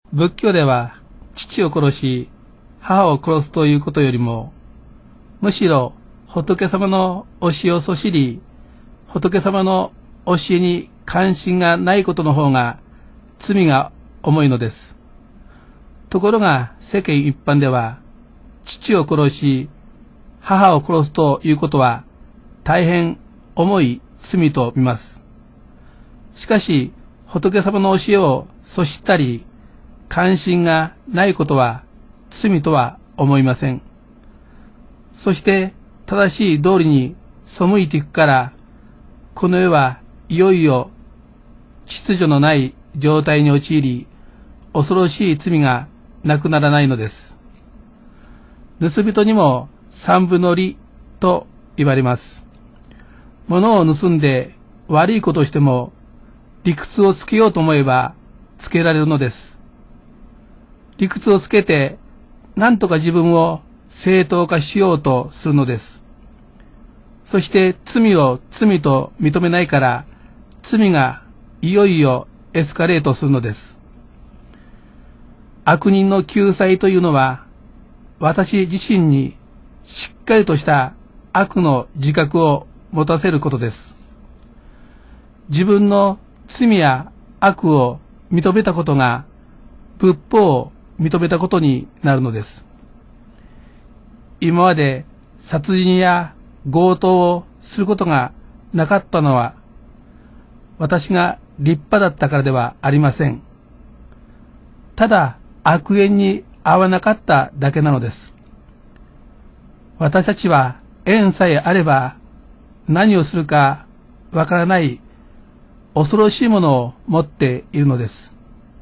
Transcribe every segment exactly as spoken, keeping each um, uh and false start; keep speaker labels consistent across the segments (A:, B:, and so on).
A: 仏教では父を殺し母を殺すということよりも、むしろ仏様の教えをそしり、仏様の教えに関心がないことの方が罪が重いのです。ところが世間一般では、父を殺し母を殺すということは大変重い罪と見ます。しかし仏様の教えをそしたり関心がないことは罪とは思いません。そして正しい道理に背いていくから、この世はいよいよ秩序のない状態に陥り、恐ろしい罪がなくならないのです。盗人にも三分の理と言われます。物を盗んで悪いことをしても、理屈をつけようと思えばつけられるのです。理屈をつけて何とか自分を正当化しようとするのです。そして罪を罪と認めないから、罪がいよいよエスカレートするのです。悪人の救済というのは、私自身にしっかりとした悪の自覚を持たせることです。自分の罪や悪を認めたことが仏法を認めたことになるのです。今まで殺人や強盗をすることがなかったのは、私が立派だったからではありません。ただ悪縁に合わなかっただけなのです。私たちは縁さえあれば何をするかわからない恐ろしいものを持っているのです。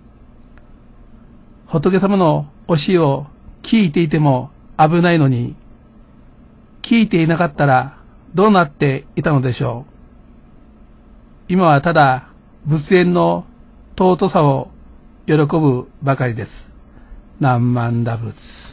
A: 仏様の教えを聞いていても危ないのに、聞いていなかったらどうなっていたのでしょう。今はただ仏縁の尊さを喜ぶばかりです。南蛮打仏。